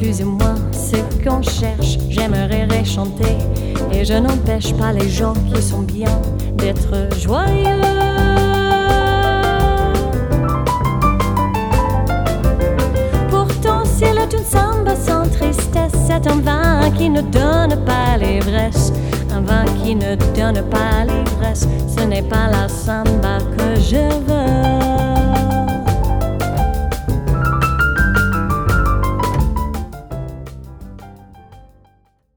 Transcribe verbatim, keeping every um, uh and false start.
plus ou moins ce qu'on cherche. J'aimerais réchanter et je n'empêche pas les gens qui sont bien d'être joyeux. Pourtant si le une samba sans tristesse, c'est un vin qui ne donne pas l'ivresse. Un vin qui ne donne pas l'ivresse, ce n'est pas la samba que je veux.